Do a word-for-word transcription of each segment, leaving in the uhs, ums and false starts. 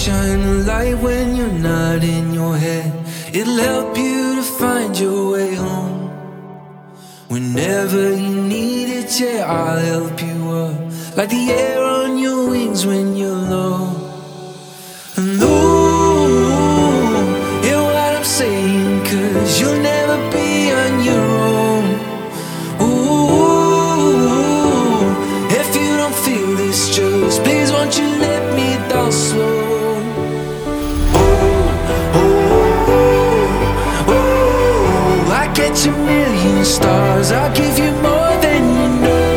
shine a light when you're not in your head. It'll help you to find your way home. Whenever you need it, yeah, I'll help you up, like the air on your wings when you're low. And ooh, hear what I'm saying, 'cause you'll never be on your own. Ooh, if you don't feel this, just please won't you let me down slow. Oh, oh, oh, I get a million stars, I'll give you more than you know.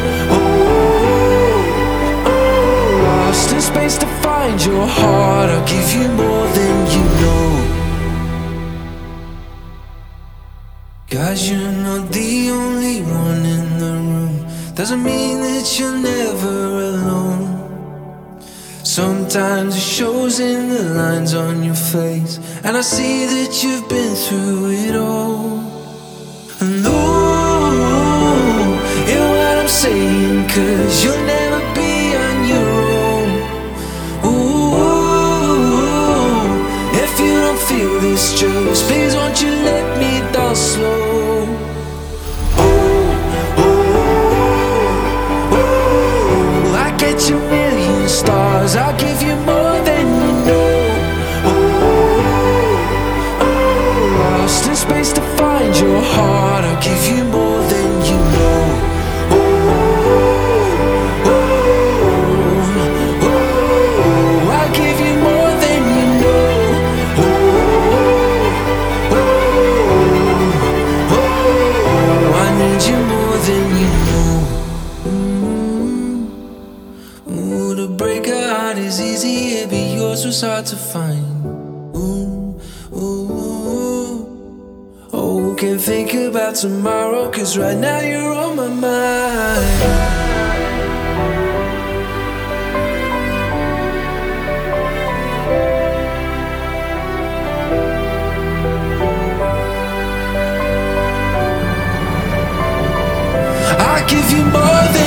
Oh, oh, lost in space to find your heart, I'll give you more than you know. Cause you're not the only one in the room, doesn't mean that you're never alone. Sometimes it shows in the lines on your face, and I see that you've been through it all. And ooh, hear what I'm saying, 'cause you'll never be on your own. Ooh, if you don't feel this, just please won't you let me down slow. Oh, oh, oh, I get you a million stars, I'll give you more than you know. Oh, oh, lost in space to find your heart, I'll give you more than you know. Oh, oh, oh, I'll give you more than you know. Oh, oh, oh, I need you more than you know. Mm-hmm. Ooh, to break a heart is easy, but yours was hard to find. Ooh, ooh. Oh, can't think about tomorrow, 'cause right now you're on my mind. I'll give you more than